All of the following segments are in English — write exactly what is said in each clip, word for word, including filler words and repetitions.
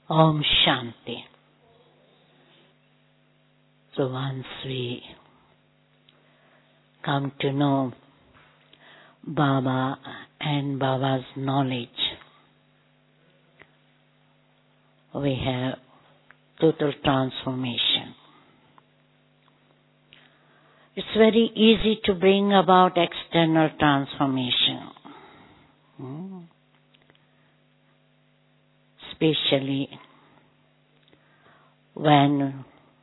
Om Shanti. So once we come to know Baba and Baba's knowledge, we have total transformation. It's very easy to bring about external transformation. Hmm? Especially when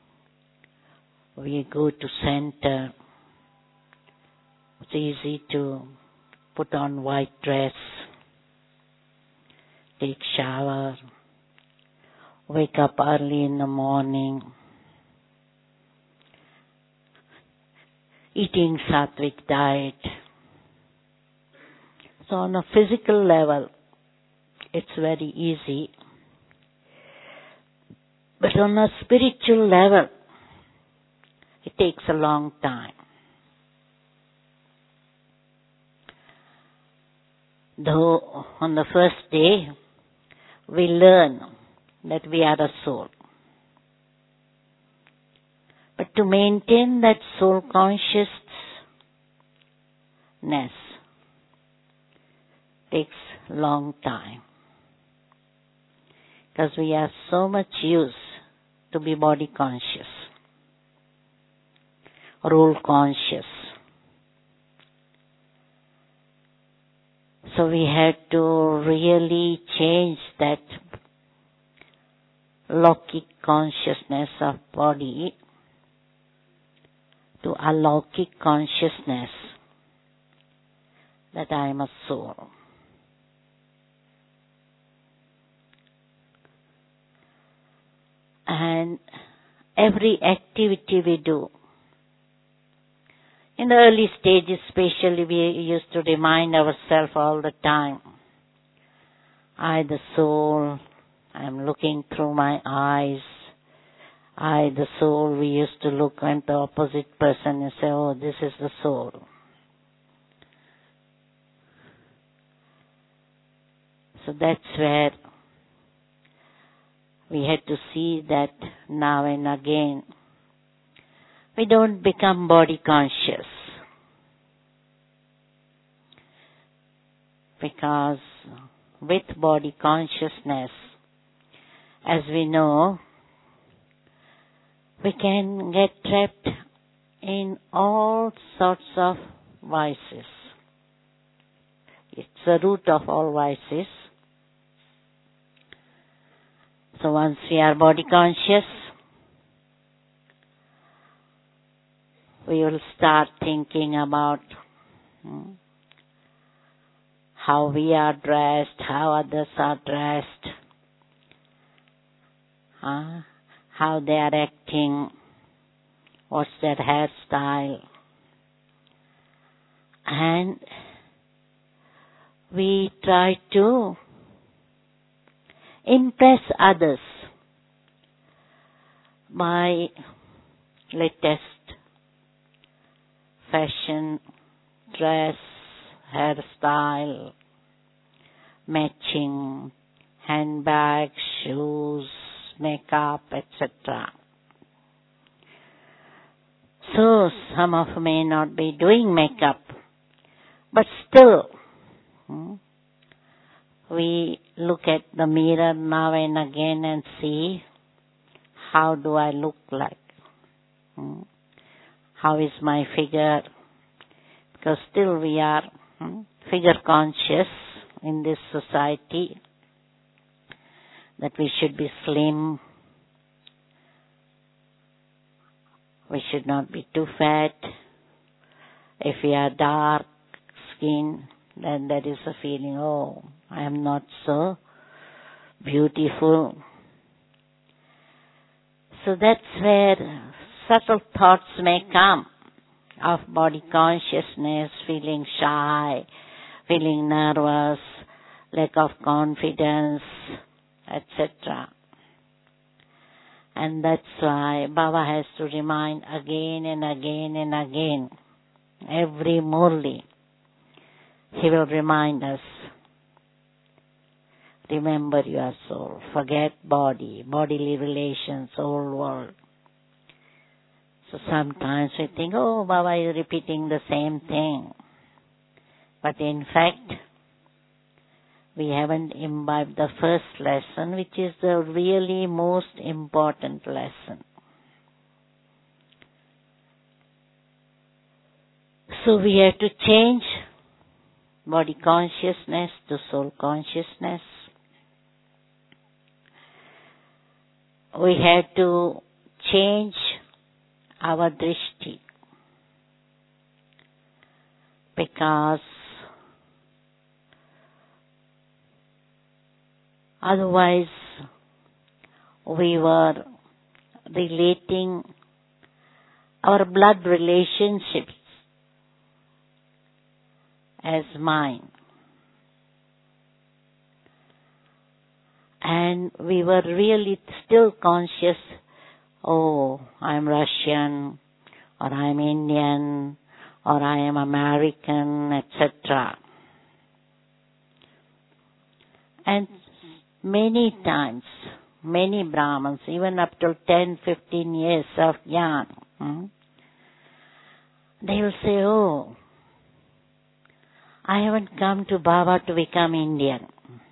we go to center, it's easy to put on white dress, take shower, wake up early in the morning, eating sattvic diet. So on a physical level, it's very easy. But on a spiritual level, it takes a long time. Though on the first day, we learn that we are a soul. But to maintain that soul consciousness takes a long time. Because we are so much used to be body conscious, role conscious. So we had to really change that Lokik consciousness of body to Alokik consciousness that I am a soul. And every activity we do, in the early stages especially, we used to remind ourselves all the time, I the soul, I am looking through my eyes. I the soul, we used to look at the opposite person and say, oh, this is the soul. So that's where we had to see that now and again we don't become body conscious, because with body consciousness, as we know, we can get trapped in all sorts of vices. It's the root of all vices. So once we are body conscious, we will start thinking about hmm, how we are dressed, how others are dressed, huh? how they are acting, what's their hairstyle. And we try to impress others by latest fashion, dress, hairstyle, matching handbags, shoes, makeup, et cetera. So some of may not be doing makeup, but still hmm, we look at the mirror now and again and see, how do I look like? Hmm? How is my figure? Because still we are hmm, figure conscious in this society, that we should be slim, we should not be too fat. If we are dark skin, then there is a feeling, oh, I am not so beautiful. So that's where subtle thoughts may come of body consciousness, feeling shy, feeling nervous, lack of confidence, et cetera. And that's why Baba has to remind again and again and again, every Murli, he will remind us, Remember your soul. Forget body, bodily relations, old world. So sometimes we think, oh, Baba is repeating the same thing. But in fact, we haven't imbibed the first lesson, which is the really most important lesson. So we have to change body consciousness to soul consciousness. We have to change our drishti, because otherwise we were relating our blood relationships as mine. And we were really still conscious, oh, I'm Russian, or I'm Indian, or I am American, et cetera. And many times, many Brahmins, even up to ten, fifteen years of jnana, hmm, they will say, oh, I haven't come to Baba to become Indian.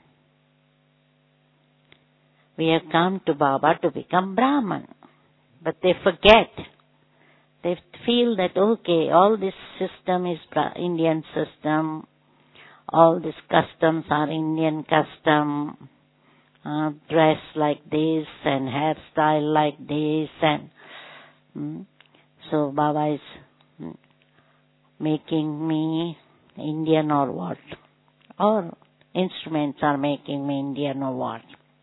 We have come to Baba to become Brahman. But they forget. They feel that, okay, all this system is Indian system. All these customs are Indian custom. Uh, dress like this and hairstyle like this. and hmm, So Baba is hmm, making me Indian or what? Or instruments are making me Indian or what?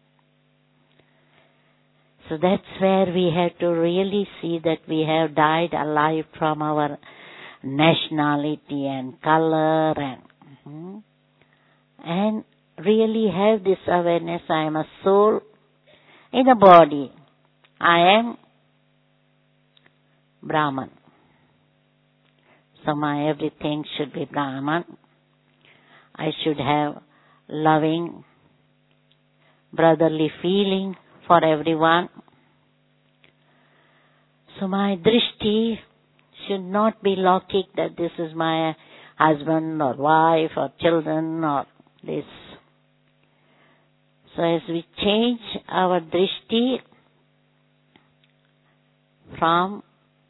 So that's where we have to really see that we have died alive from our nationality and color and hmm, and really have this awareness, I am a soul in a body. I am Brahman. So my everything should be Brahman. I should have loving, brotherly feeling for everyone. So my drishti should not be locking that this is my husband or wife or children or this. So as we change our drishti from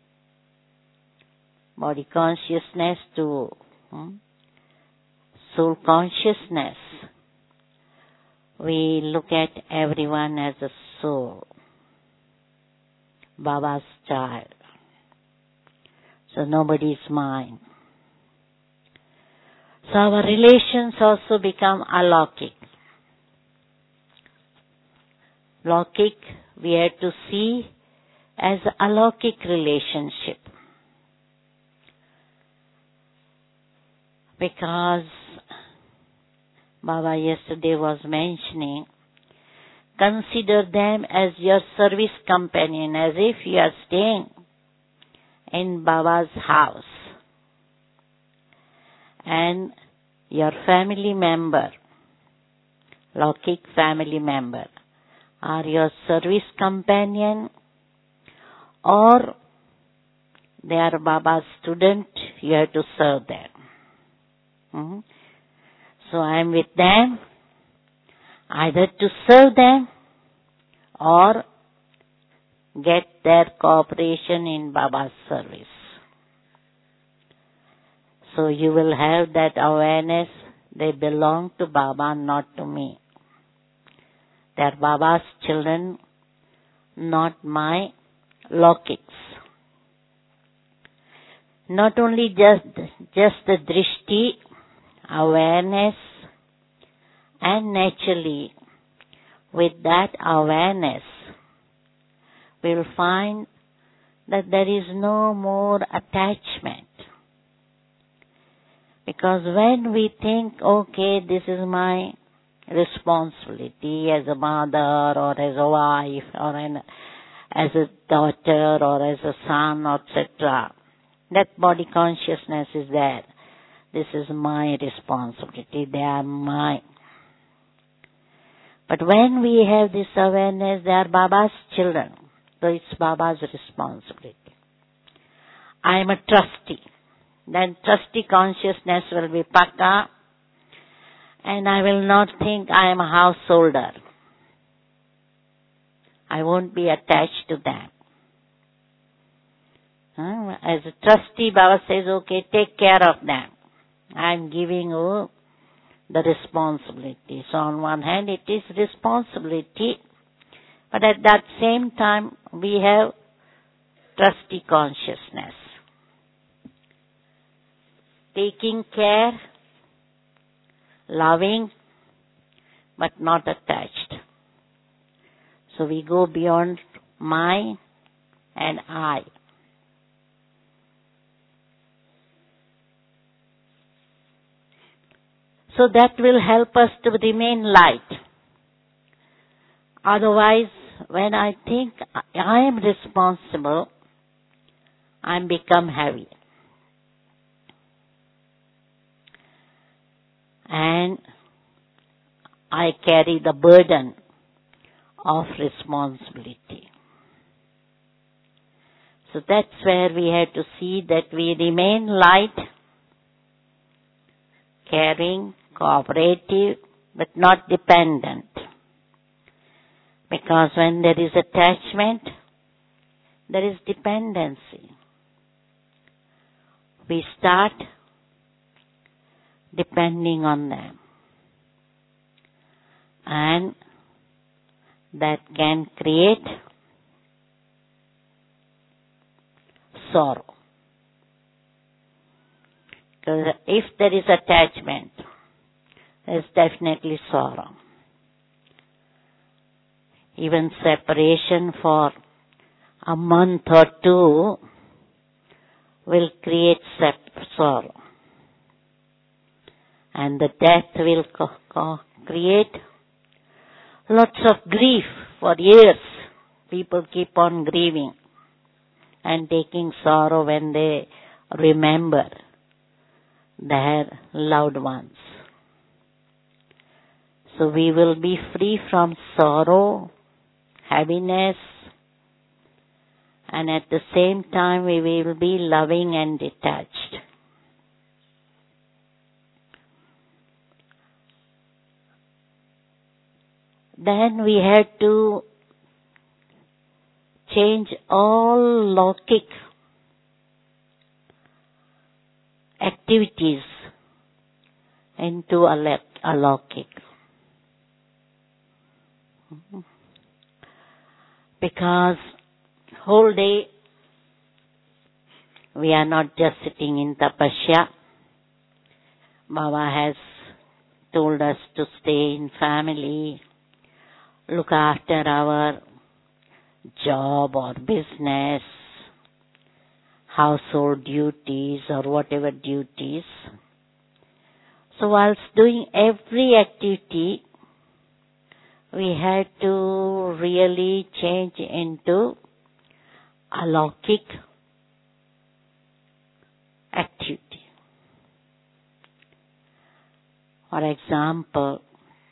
body consciousness to hmm, soul consciousness, we look at everyone as a soul, Baba's child. So nobody is mine. So our relations also become alaukic. Laukic we have to see as alaukic relationship. Because Baba yesterday was mentioning, consider them as your service companion, as if you are staying in Baba's house. And your family member, Laukic family member, are your service companion, or they are Baba's student, you have to serve them. Mm-hmm. So I am with them, either to serve them or get their cooperation in Baba's service. So you will have that awareness, they belong to Baba, not to me. They are Baba's children, not my Laukics. Not only just, just the drishti, awareness, and naturally with that awareness we will find that there is no more attachment. Because when we think, okay, this is my responsibility as a mother or as a wife or an, as a daughter or as a son, et cetera, that body consciousness is there. This is my responsibility. They are mine. But when we have this awareness, they are Baba's children, so it's Baba's responsibility. I am a trustee. Then trustee consciousness will be Paka, and I will not think I am a householder. I won't be attached to them. Huh? As a trustee, Baba says, okay, take care of them. I am giving you the responsibility. So on one hand, it is responsibility, but at that same time, we have trustee consciousness. Taking care, loving, but not attached. So we go beyond my and I. So that will help us to remain light. Otherwise, when I think I am responsible, I become heavy. And I carry the burden of responsibility. So that's where we have to see that we remain light, caring, cooperative, but not dependent. Because when there is attachment, there is dependency. We start depending on them. And that can create sorrow. Because if there is attachment, there is definitely sorrow. Even separation for a month or two will create sep- sorrow. And the death will co- co- create lots of grief for years. People keep on grieving and taking sorrow when they remember their loved ones. So we will be free from sorrow, heaviness, and at the same time we will be loving and detached. Then we had to change all lockic activities into alokik. Because whole day we are not just sitting in tapasya. Baba has told us to stay in family, look after our job or business, household duties or whatever duties. So whilst doing every activity, we had to really change into alokik activity. For example,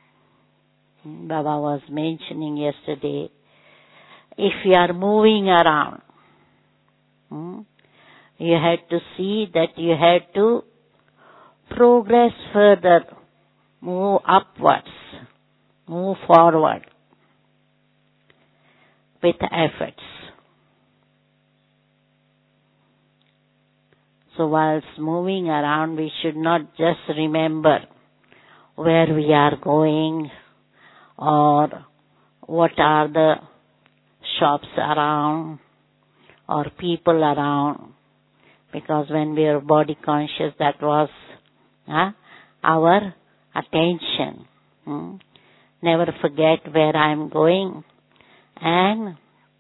Baba was mentioning yesterday, if you are moving around, hmm, you had to see that you had to progress further, move upwards, move forward with efforts. So whilst moving around, we should not just remember where we are going or what are the shops around or people around. Because when we are body conscious, that was huh, our attention. Hmm? Never forget where I am going, and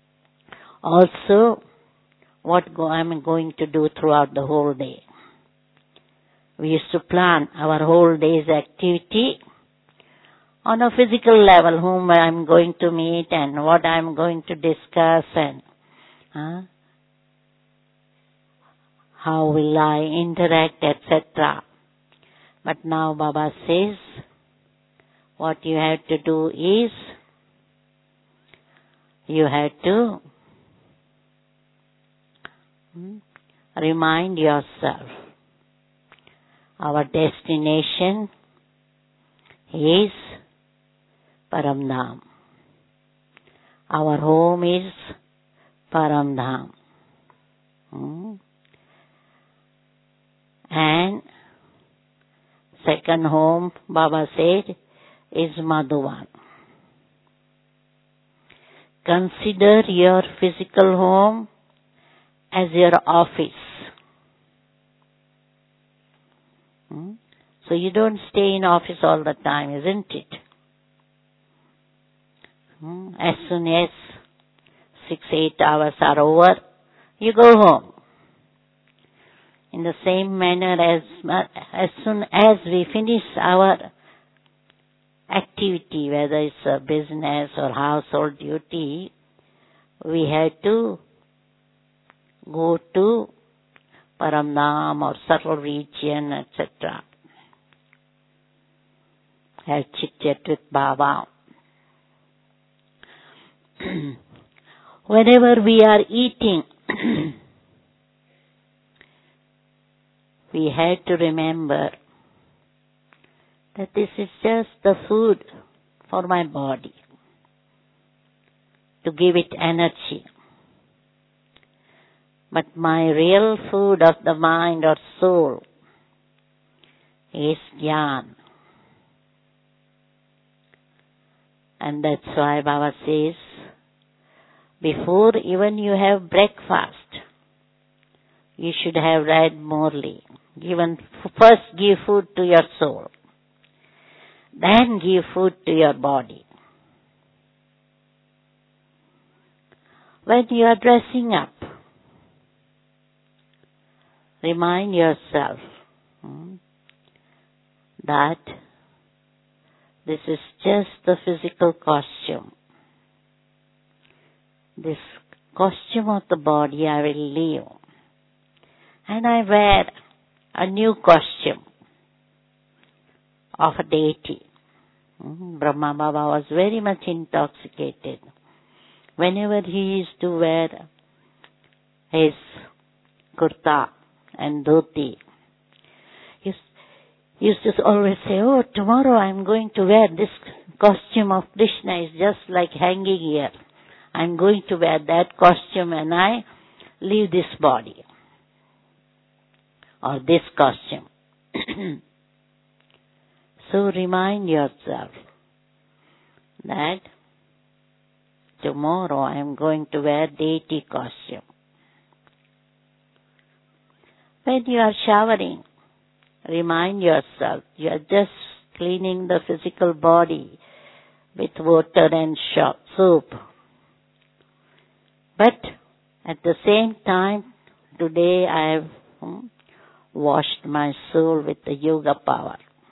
also what go, I am going to do throughout the whole day. We used to plan our whole day's activity on a physical level, whom I am going to meet and what I am going to discuss and huh, how will I interact, et cetera. But now Baba says, what you have to do is, you have to remind yourself, our destination is Paramdham. Our home is Paramdham. Hmm? And second home, Baba said, is Madhuvan. Consider your physical home as your office. Hmm? So you don't stay in office all the time, isn't it? Hmm? As soon as six, eight hours are over, you go home. In the same manner, as as soon as we finish our activity, whether it's a business or household duty, we have to go to Paramdham or subtle region, et cetera. Have chit-chat with Baba. Whenever we are eating, we have to remember that this is just the food for my body, to give it energy. But my real food of the mind or soul is Jnana. And that's why Baba says, before even you have breakfast, you should have read Murli. Given, first give food to your soul, then give food to your body. When you are dressing up, remind yourself hmm, that this is just the physical costume. This costume of the body I will leave. And I wear a new costume of a deity. Hmm, Brahma Baba was very much intoxicated. Whenever he used to wear his kurta and dhoti, he used to always say, oh, tomorrow I'm going to wear this costume of Krishna. It's just like hanging here. I'm going to wear that costume and I leave this body or this costume. So remind yourself that tomorrow I am going to wear deity costume. When you are showering, remind yourself you are just cleaning the physical body with water and soap. But at the same time, today I have hmm, washed my soul with the yoga power.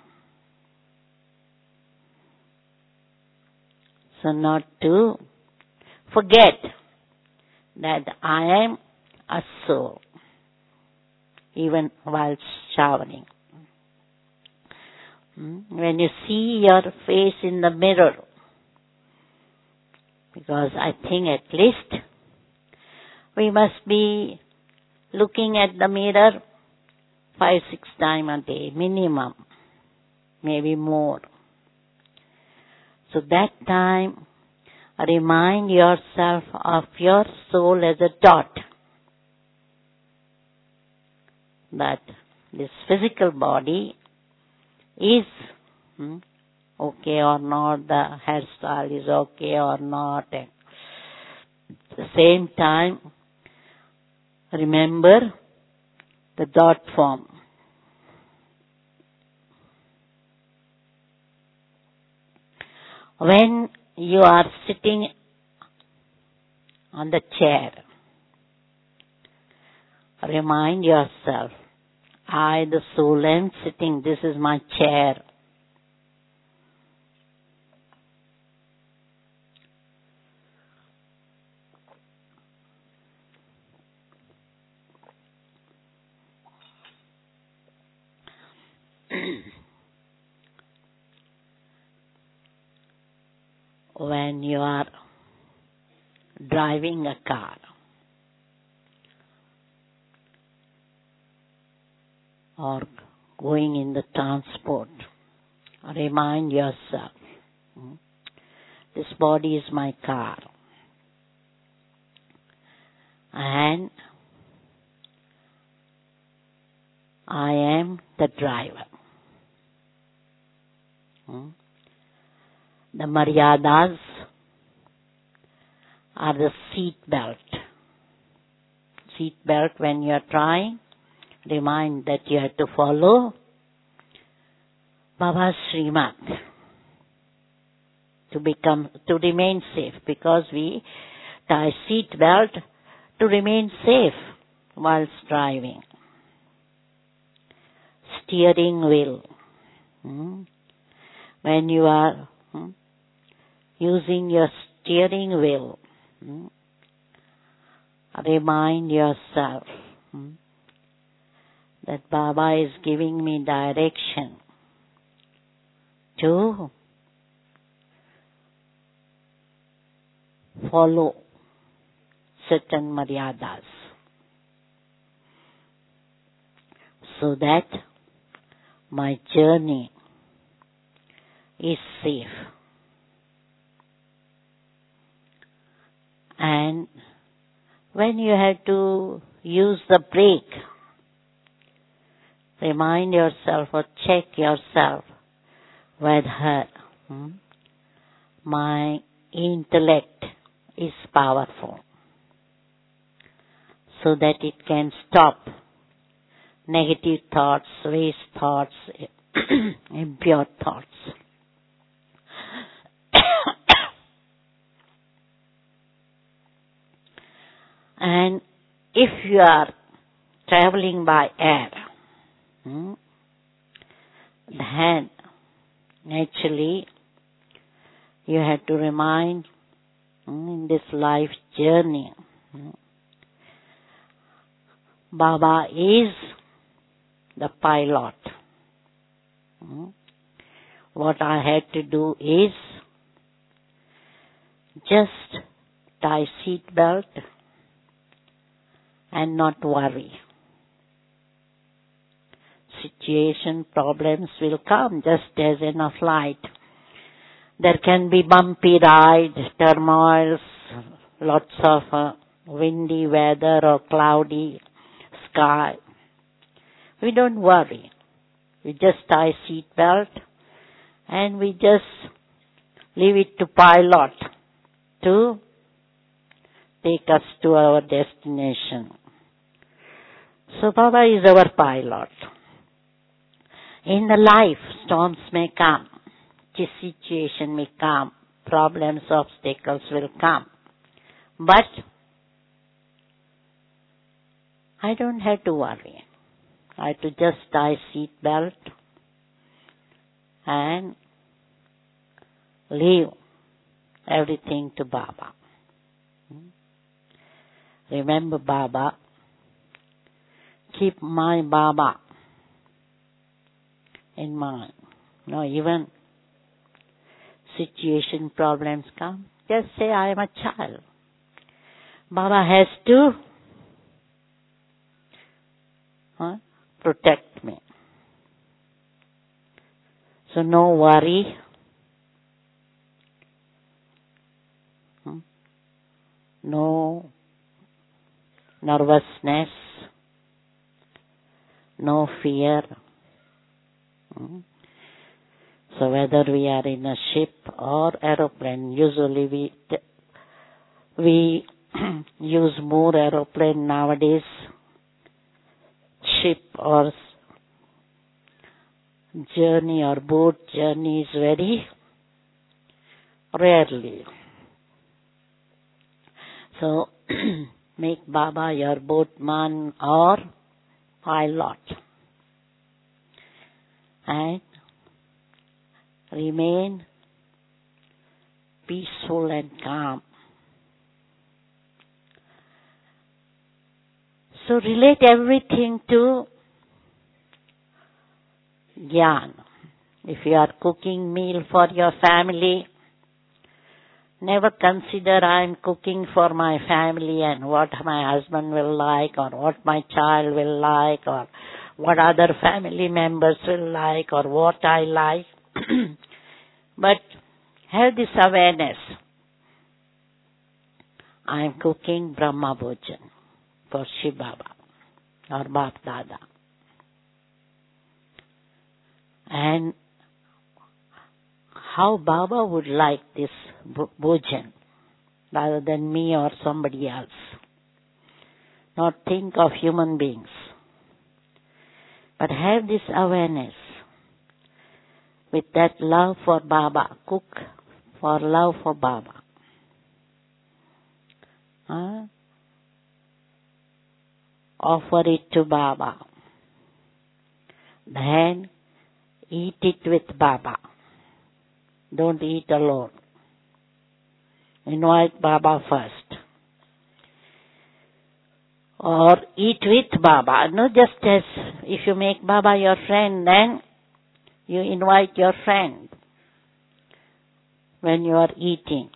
So not to forget that I am a soul, even while showering. When you see your face in the mirror, because I think at least we must be looking at the mirror five, six times a day, minimum, maybe more. So that time, remind yourself of your soul as a dot. That this physical body is hmm, okay or not, the hairstyle is okay or not. And at the same time, remember the dot form. When you are sitting on the chair, remind yourself, I, the soul, am sitting, this is my chair. when you are driving a car or going in the transport, remind yourself, this body is my car and I am the driver. The maryadas are the seat belt. Seat belt, when you are trying, remind that you have to follow Baba's Srimad to become, to remain safe, because we tie seat belt to remain safe whilst driving. Steering wheel. Hmm? When you are hmm, using your steering wheel, hmm, remind yourself hmm, that Baba is giving me direction to follow certain maryadas so that my journey is safe. And when you have to use the brake, remind yourself or check yourself whether hmm, my intellect is powerful so that it can stop negative thoughts, waste thoughts, impure thoughts. And if you are traveling by air, hmm, then naturally you have to remind hmm, in this life journey, hmm, Baba is the pilot. Hmm. What I had to do is just tie seat belt and not worry. Situation, problems will come just as in a flight. There can be bumpy ride, turmoils, lots of uh, windy weather or cloudy sky. We don't worry. We just tie seat belt and we just leave it to pilot to take us to our destination. So Baba is our pilot. In the life, storms may come, situation may come, problems, obstacles will come. But I don't have to worry. I have to just tie seat belt and leave everything to Baba. Remember Baba. Keep my Baba in mind. No, even situation, problems come, just say I am a child. Baba has to huh, protect me. So no worry. Hmm? No nervousness. No fear. Hmm? So whether we are in a ship or aeroplane, usually we t- we use more aeroplane nowadays. Ship or journey or boat journey is very rarely. So make Baba your boatman or pilot and remain peaceful and calm. So relate everything to Gyan. If you are cooking meal for your family, Never consider I'm cooking for my family and what my husband will like or what my child will like or what other family members will like or what I like. But have this awareness. I'm cooking Brahma Bhojan for Shiv Baba or Bap Dada. And how Baba would like this bhojan rather than me or somebody else. Not think of human beings, but have this awareness. With that love for Baba, cook for love for Baba. Huh? Offer it to Baba. Then eat it with Baba. Don't eat alone. Invite Baba first. Or eat with Baba. Not just as if you make Baba your friend, then you invite your friend when you are eating.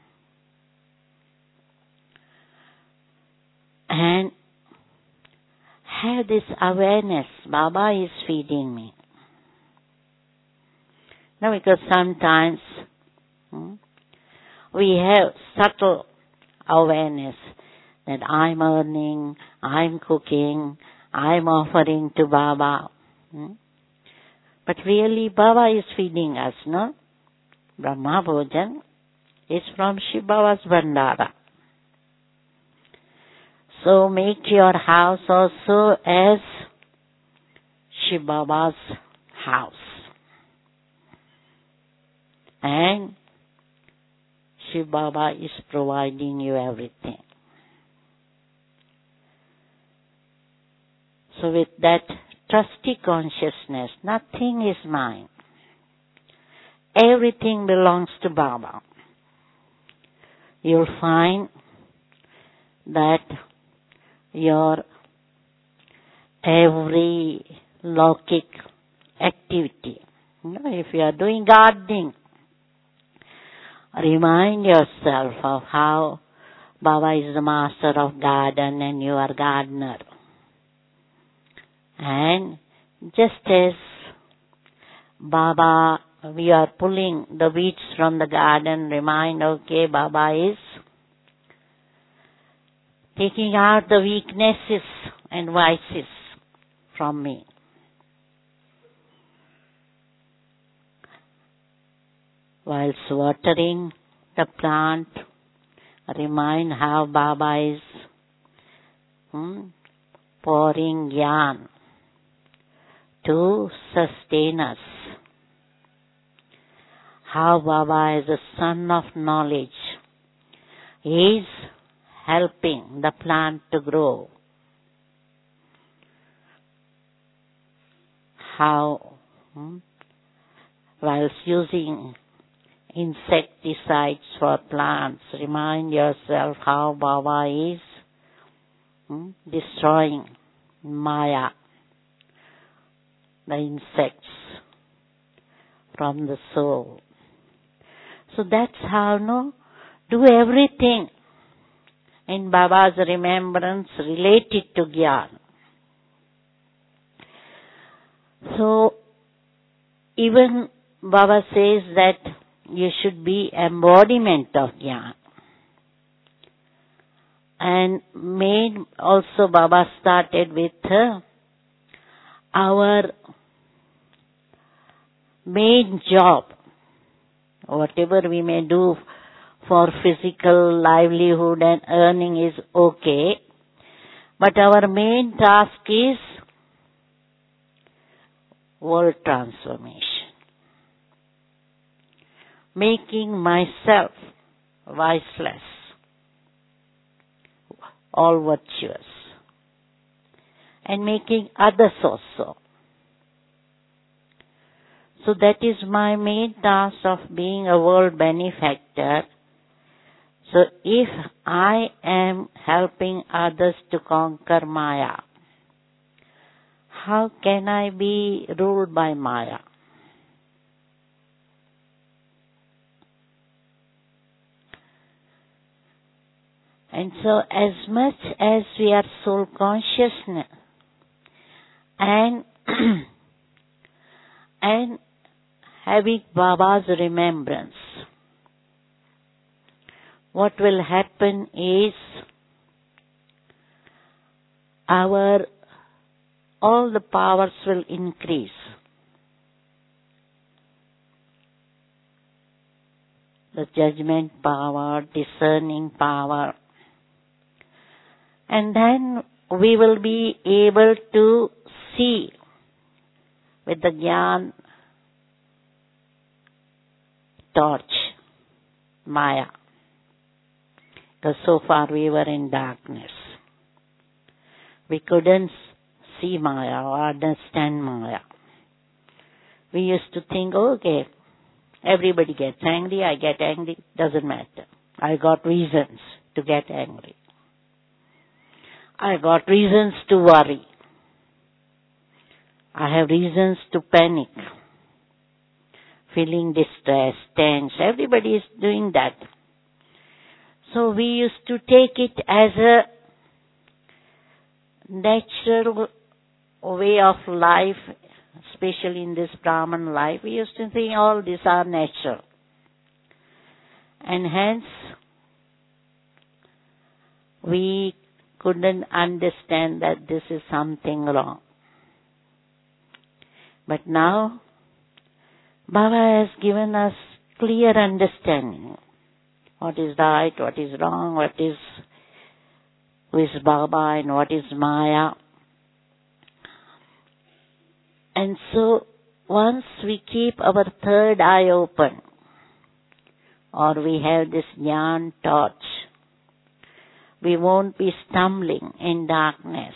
And have this awareness, Baba is feeding me. No, because sometimes hmm, we have subtle awareness that I'm earning, I'm cooking, I'm offering to Baba. Hmm? But really Baba is feeding us, no? Brahma Bhojan is from Shiv Baba's Bhandara. So make your house also as Shiv Baba's house. And Shiv Baba is providing you everything. So with that trusty consciousness, nothing is mine. Everything belongs to Baba. You'll find that your every Lokik activity, you know, if you are doing gardening, remind yourself of how Baba is the master of garden and you are gardener. And just as Baba, we are pulling the weeds from the garden, remind, okay, Baba is taking out the weaknesses and vices from me. Whilst watering the plant, remind how Baba is hmm, pouring Gyan to sustain us. How Baba is the son of knowledge. He is helping the plant to grow. How, hmm, whilst using insecticides for plants, remind yourself how Baba is hmm, destroying Maya, the insects from the soul. So that's how, no, do everything in Baba's remembrance related to Gyan. So even Baba says that you should be embodiment of Gyan. And main also Baba started with uh, our main job. Whatever we may do for physical livelihood and earning is okay. But our main task is world transformation. Making myself viceless, all virtuous, and making others also. So that is my main task of being a world benefactor. So if I am helping others to conquer Maya, how can I be ruled by Maya? And so as much as we are soul consciousness and and having Baba's remembrance, what will happen is our all the powers will increase. The judgment power, discerning power. And then we will be able to see with the Gyan torch, Maya. Because so far we were in darkness. We couldn't see Maya or understand Maya. We used to think, okay, everybody gets angry, I get angry, doesn't matter. I got reasons to get angry. I got reasons to worry. I have reasons to panic. Feeling distressed, tense. Everybody is doing that. So we used to take it as a natural way of life, especially in this Brahman life. We used to think all these are natural. And hence, we couldn't understand that this is something wrong. But now, Baba has given us clear understanding. What is right, what is wrong, what is, who is Baba and what is Maya. And so, once we keep our third eye open, or we have this Jnana torch, we won't be stumbling in darkness.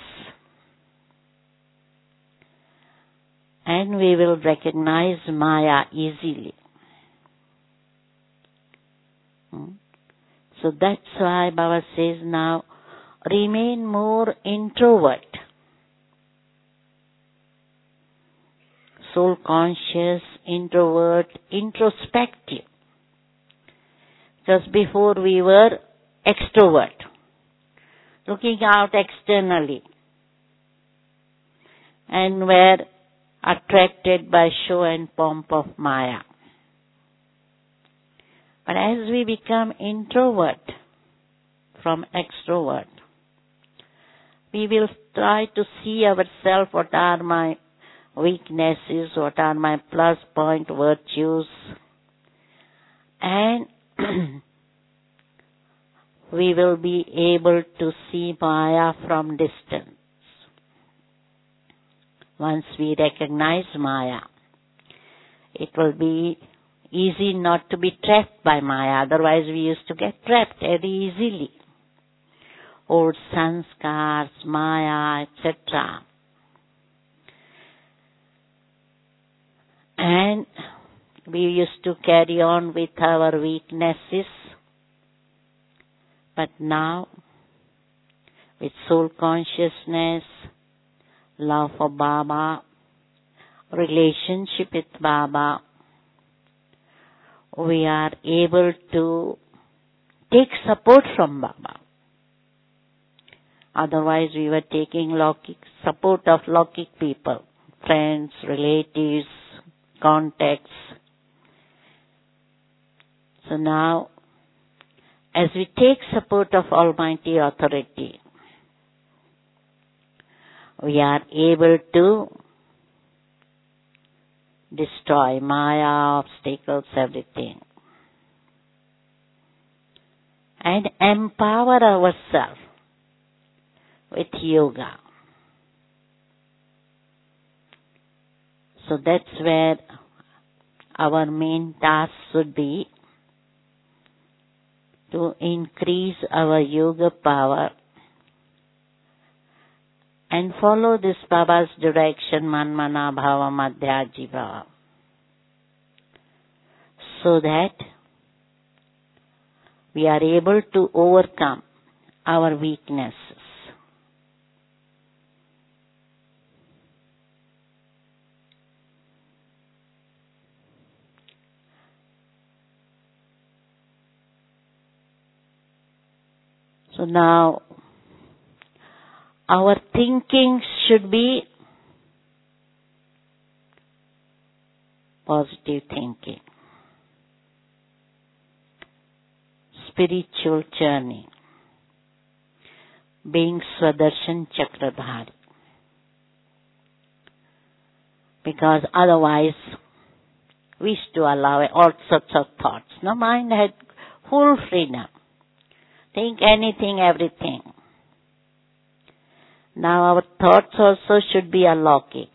And we will recognize Maya easily. Hmm? So that's why Baba says now, remain more introvert. Soul conscious, introvert, introspective. Just before we were extrovert, looking out externally, and were attracted by show and pomp of Maya. But as we become introvert from extrovert, we will try to see ourselves, what are my weaknesses, what are my plus point virtues, and we will be able to see Maya from distance. Once we recognize Maya, it will be easy not to be trapped by Maya. Otherwise we used to get trapped very easily. Old sanskars, Maya, et cetera. And we used to carry on with our weaknesses. But now, with soul consciousness, love for Baba, relationship with Baba, we are able to take support from Baba. Otherwise, we were taking Lokik, support of Lokik people, friends, relatives, contacts. So now, as we take support of Almighty Authority, we are able to destroy Maya, obstacles, everything, and empower ourselves with yoga. So that's where our main task should be, to increase our yoga power and follow this Baba's direction, Manmana Bhava Madhyaji Bhava, so that we are able to overcome our weaknesses. So now, our thinking should be positive thinking, spiritual journey, being Swadershan Chakradhari. Because otherwise, we used to allow all sorts of thoughts. No, mind had full freedom. Think anything, everything. Now our thoughts also should be alaukic.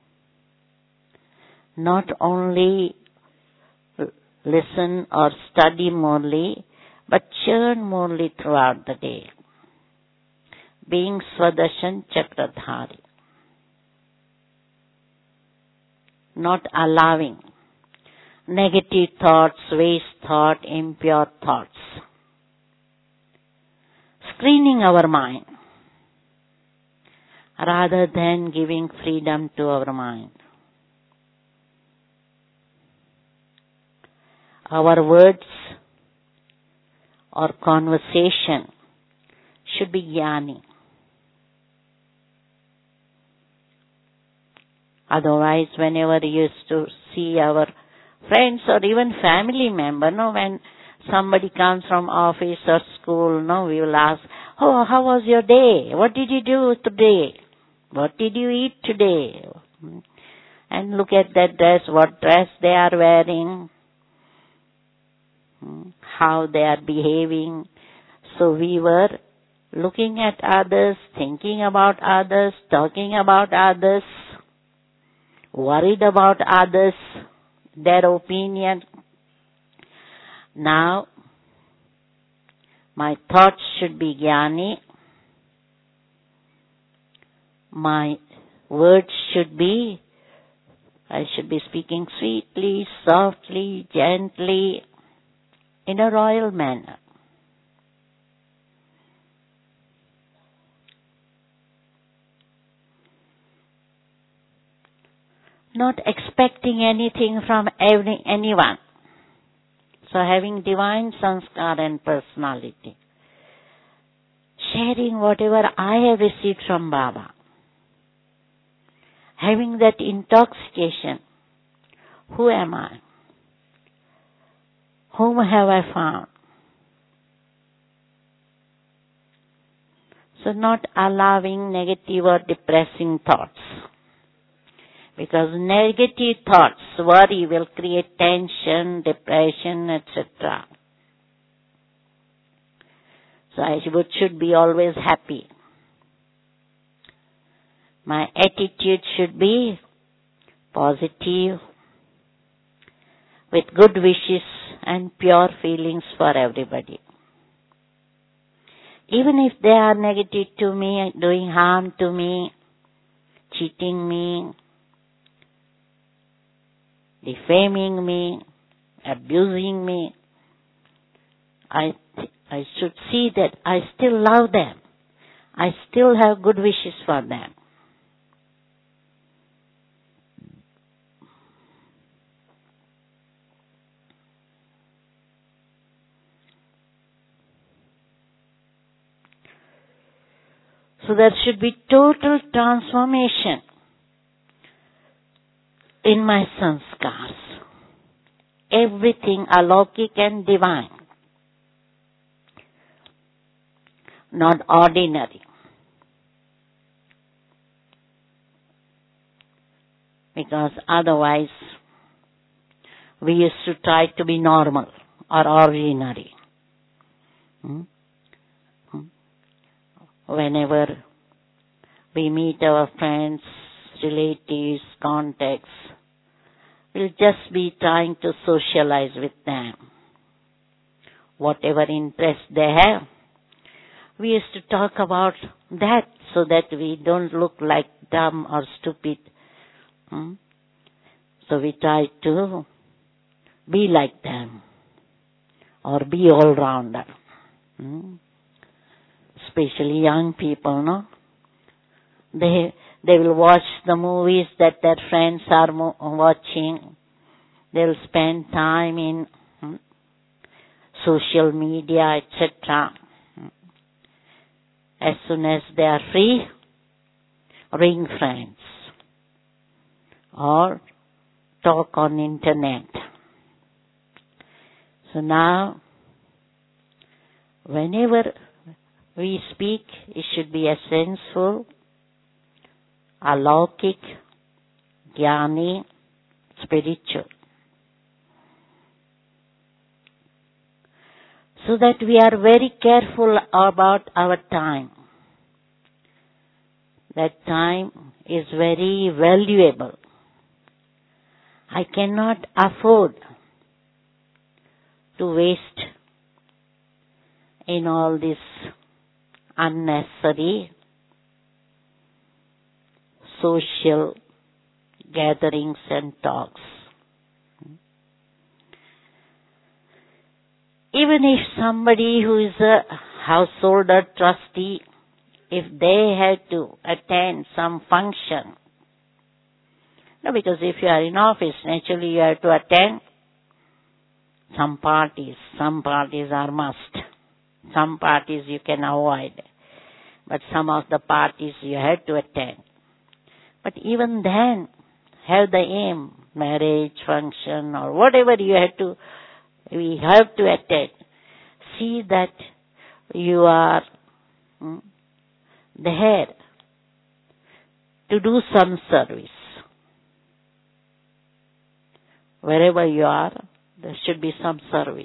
Not only listen or study morely, but churn morely throughout the day. Being Swadershan Chakradhari. Not allowing negative thoughts, waste thought, impure thoughts. Screening our mind rather than giving freedom to our mind. Our words or conversation should be jnani. Otherwise, whenever you used to see our friends or even family member, no, when somebody comes from office or school, no, we will ask, oh, how was your day? What did you do today? What did you eat today? And look at that dress, what dress they are wearing, how they are behaving. So we were looking at others, thinking about others, talking about others, worried about others, their opinion. Now, my thoughts should be jnani. My words should be, I should be speaking sweetly, softly, gently, in a royal manner. Not expecting anything from every, anyone. So having divine sanskar and personality. Sharing whatever I have received from Baba. Having that intoxication. Who am I? Whom have I found? So not allowing negative or depressing thoughts. Because negative thoughts, worry will create tension, depression, et cetera. So I should be always happy. My attitude should be positive, with good wishes and pure feelings for everybody. Even if they are negative to me, doing harm to me, cheating me, defaming me, abusing me, I I should see that I still love them. I still have good wishes for them. So there should be total transformation in my sanskars. Everything alaukic and divine. Not ordinary. Because otherwise we used to try to be normal or ordinary. Hmm? Hmm? Whenever we meet our friends, relatives, contacts, we'll just be trying to socialize with them. Whatever interest they have, we used to talk about that so that we don't look like dumb or stupid. Hmm? So we try to be like them or be all-rounder. Hmm? Especially young people, no? They they will watch the movies that their friends are mo- watching. They'll spend time in hmm, social media, et cetera. as soon as they are free, ring friends or talk on internet. So now, whenever we speak, it should be essential, alaukik, jnani, spiritual. So that we are very careful about our time. That time is very valuable. I cannot afford to waste in all this unnecessary social gatherings and talks. Even if somebody who is a householder trustee, if they had to attend some function, no, because if you are in office, naturally you have to attend some parties. Some parties are must. Some parties you can avoid. But some of the parties you have to attend. But even then, have the aim, marriage function or whatever you have to, we have to attend. See that you are hmm, there to do some service. Wherever you are, there should be some service.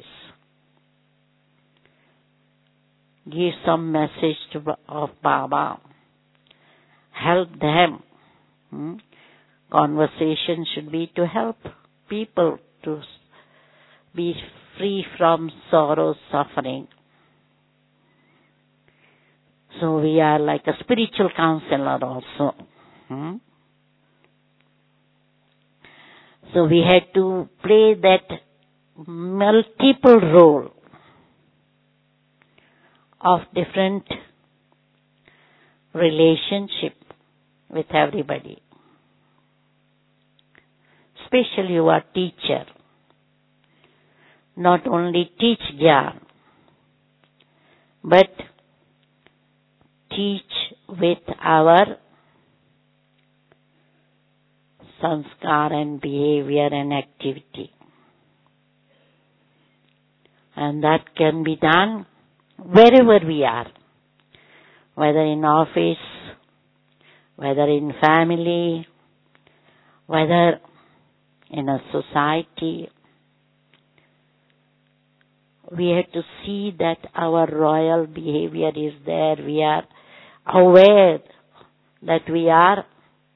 Give some message to, of Baba. Help them. Hmm? Conversation should be to help people to be free from sorrow, suffering. So we are like a spiritual counselor also. Hmm? So we had to play that multiple role of different relationship with everybody. Especially you are teacher. Not only teach Gyan, but teach with our sanskar and behavior and activity. And that can be done wherever we are, whether in office, whether in family, whether in a society. We have to see that our royal behavior is there. We are aware that we are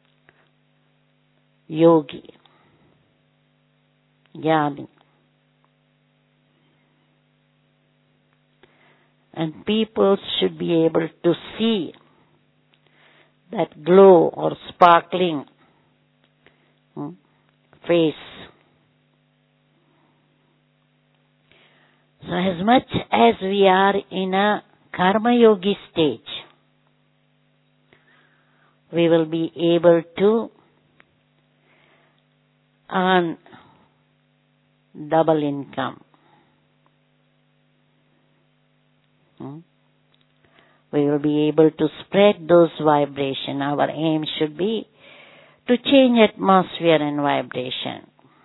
yogi, jnani. And people should be able to see that glow or sparkling hmm, face. So as much as we are in a karma yogi stage, we will be able to earn double income. Hmm? We will be able to spread those vibrations. Our aim should be to change atmosphere and vibration.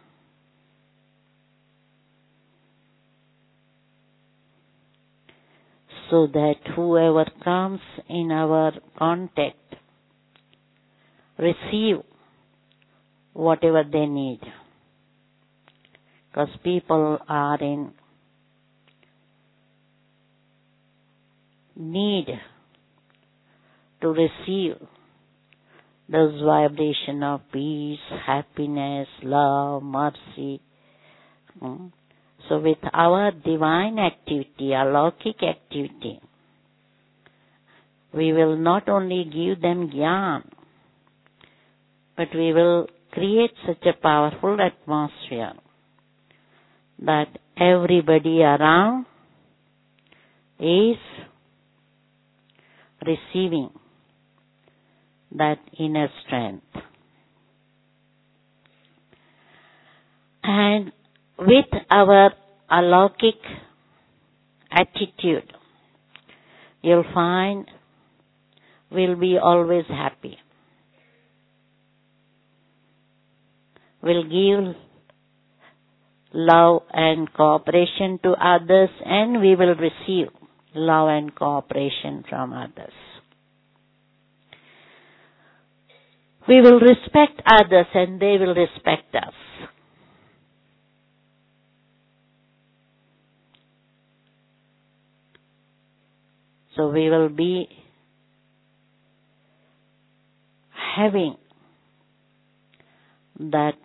So that whoever comes in our contact receive whatever they need. Because people are in need to receive those vibrations of peace, happiness, love, mercy. Hmm? So with our divine activity, alaukik activity, we will not only give them Gyan, but we will create such a powerful atmosphere that everybody around is receiving that inner strength. And with our alaukik attitude, you'll find we'll be always happy. We'll give love and cooperation to others, and we will receive love and cooperation from others. We will respect others and they will respect us. So we will be having that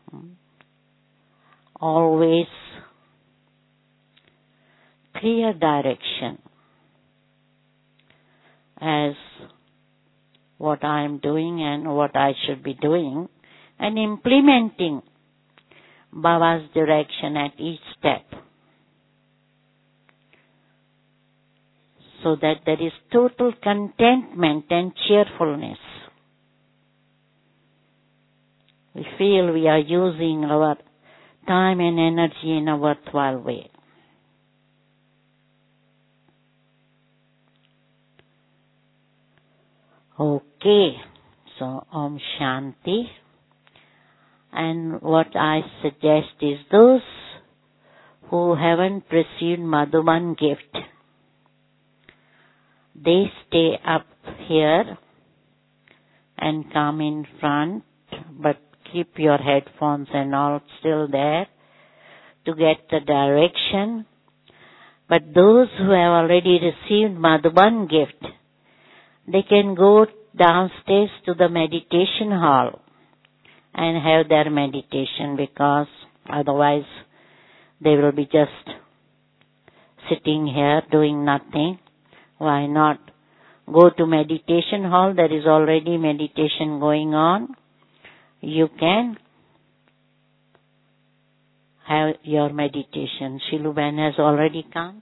always clear direction as what I am doing and what I should be doing, and implementing Baba's direction at each step, so that there is total contentment and cheerfulness. We feel we are using our time and energy in a worthwhile way. Okay, so Om Shanti. And what I suggest is those who haven't received Madhuban gift, they stay up here and come in front, but keep your headphones and all still there to get the direction. But those who have already received Madhuban gift, they can go downstairs to the meditation hall and have their meditation, because otherwise they will be just sitting here doing nothing. Why not go to meditation hall? There is already meditation going on. You can have your meditation. Shiluban has already come.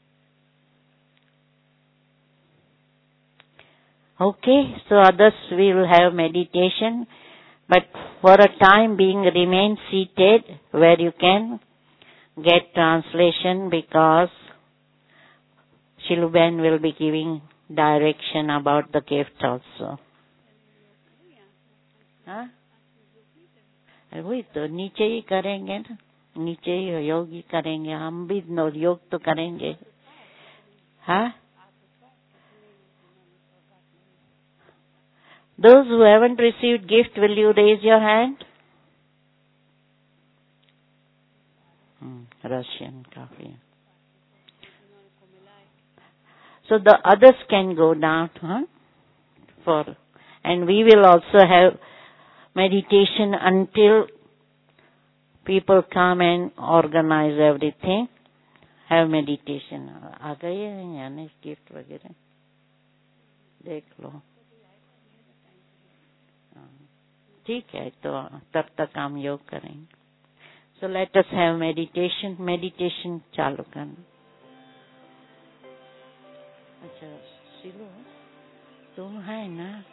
Okay, so others will have meditation, but for a time being remain seated where you can get translation, because Shiluban will be giving direction about the gift also. हाँ? वही तो नीचे ही करेंगे ना, नीचे ही योग ही करेंगे, हम भी योग तो करेंगे. हाँ? Those who haven't received gift, will you raise your hand? Hmm, Russian coffee. So the others can go down, huh? For, and we will also have meditation until people come and organize everything. Have meditation. आ गए हैं यानी gift वगैरह देख लो. ठीक है, तो तब तक हम योग करेंगे. So let us have meditation. Meditation चालू करना. अच्छा, सिलो तुम है ना?